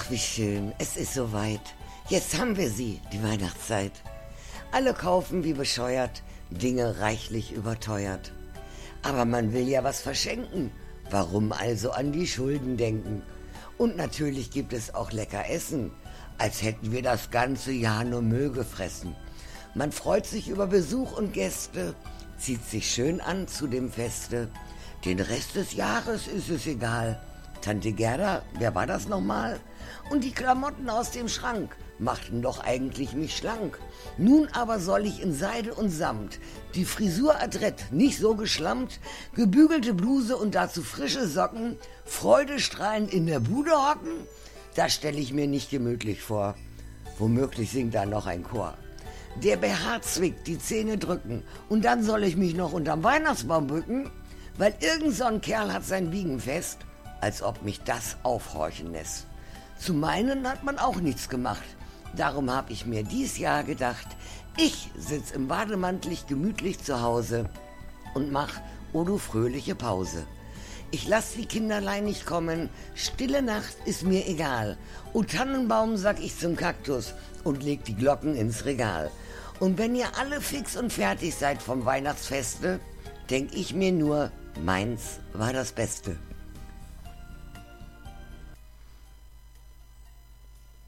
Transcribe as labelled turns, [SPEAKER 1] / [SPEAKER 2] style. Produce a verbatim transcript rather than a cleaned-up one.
[SPEAKER 1] Ach, wie schön, es ist soweit. Jetzt haben wir sie, die Weihnachtszeit. Alle kaufen wie bescheuert, Dinge reichlich überteuert. Aber man will ja was verschenken. Warum also an die Schulden denken? Und natürlich gibt es auch lecker Essen, als hätten wir das ganze Jahr nur Müll gefressen. Man freut sich über Besuch und Gäste, zieht sich schön an zu dem Feste. Den Rest des Jahres ist es egal. Tante Gerda, wer war das nochmal? Und die Klamotten aus dem Schrank machten doch eigentlich mich schlank. Nun aber soll ich in Seide und Samt, die Frisur adrett, nicht so geschlammt, gebügelte Bluse und dazu frische Socken, freudestrahlend in der Bude hocken? Das stelle ich mir nicht gemütlich vor. Womöglich singt da noch ein Chor. Der B H zwickt, die Zähne drücken und dann soll ich mich noch unterm Weihnachtsbaum bücken? Weil irgend so ein Kerl hat sein Wiegenfest, als ob mich das aufhorchen lässt. Zu meinen hat man auch nichts gemacht. Darum hab ich mir dies Jahr gedacht, ich sitz im Bademantlich gemütlich zu Hause und mach, o du fröhliche Pause. Ich lass die Kinderlein nicht kommen, stille Nacht ist mir egal. O Tannenbaum, sag ich zum Kaktus und leg die Glocken ins Regal. Und wenn ihr alle fix und fertig seid vom Weihnachtsfeste, denk ich mir nur, meins war das Beste.